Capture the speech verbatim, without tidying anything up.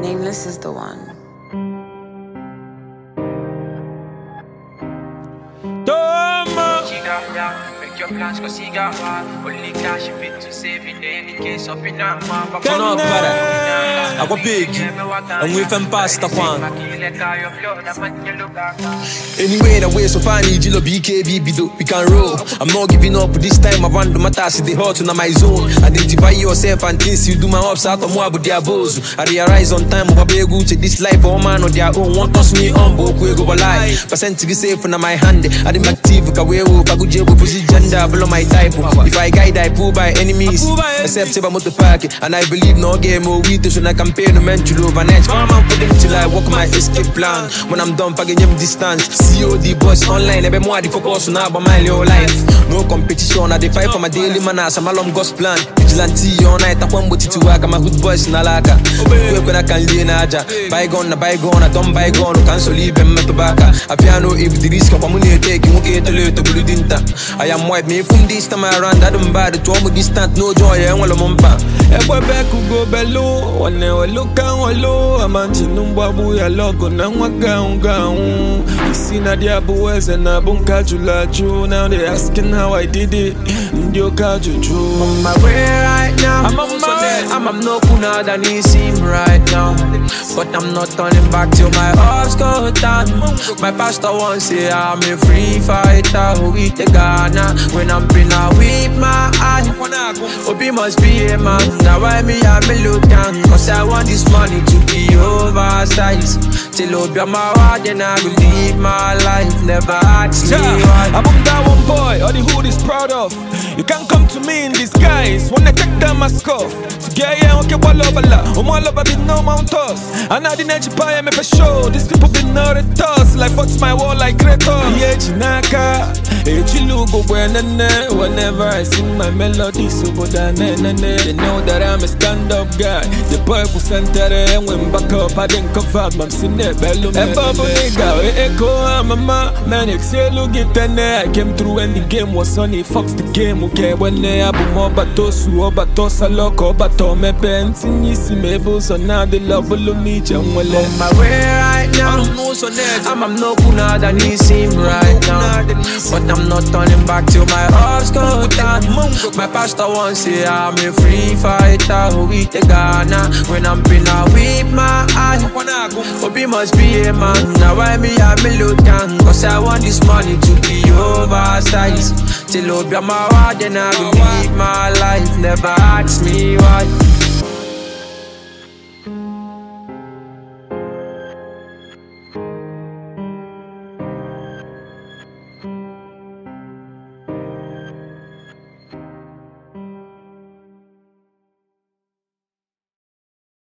Nameless is the one. Toma! Make your plans cause he got one. Only cash you fit to save in any case up in that man. Turn up, brother. I go big. And we from past upon. Anyway, the way so far need you B K B B do we can roll. I'm not giving up this time around my task is the hot on my zone. Identify yourself and things you do my ups out of more but their bows. I realize on time over be good to this life all man on their own. One toss me on book we go lie. Percent to be safe in my hand. I didn't active I way over I go jail position gender below my type. If I guide I pull by enemies. Except if I'm out the park and I believe no game or we so I can pay no mental over next. I'm for them till I walk my escape plan. When I'm done fucking them distance. C O D boss online, every more the focus on about my your life. No competition, I fight for my daily manners, I'm a long ghost plan. Vigilante all night, I want to work, I'm a hood boys in Alaka. When I can lean aja, bygone, bygone, I don't bygone, cancel leave them at the back. I piano if the risk of a money taking, okay, to learn to blue dinta. I am white, me from this time around, I don't buy the two distant, no joy, and well, Mumpa. A boy back who go below, one never look down low. A man to Numbabu, a logo, Nangwa gown gown. You see Nadia boys and a bunka Julaju. Now they asking how I did it. Ndioka Juju. On my way right now. I'm on my way. I'm, I'm no kuna than he seem right now. But I'm not turning back till my heart's go down. My pastor once say I'm a free fighter with the Ghana. When I'm been out with my eye, Obi must be a man. Now why me I me look down? Cause I want this money to be oversized. Till Obi on my heart then I will live my life. Never ask me why. I'm that one boy, all the hood is proud of. You can't come to me in disguise when I take down my scuff. Yeah, yeah, okay, well, over la. Um, all over be no mount toss. And I didn't buy me for show. These people be not a toss. Like, what's my wall like Kratos? Yeah, Chinaka. Hey, Chilugo, whenever I sing my melody, so but they know that I'm a stand up guy. The boy who sent that and went back up. I didn't come out, I'm sitting there, bellow. And Baba, echo, mama, man, excel, get ten. I came through and the game was sunny. Fox the game, okay, when they have more batos, who batos, a loco, but me bent in you see me so now the love will meet you on my way right now. I'm, I'm no kuna than he seem right now. But I'm not turning back till my heart's go down. My pastor once say I'm a free fighter with the Ghana. When I'm been out with my eye, Obi must be a man. Now why me I me look down? Cause I want this money to be oversized. Till Obi on my heart then I will live my life. Never ask me why.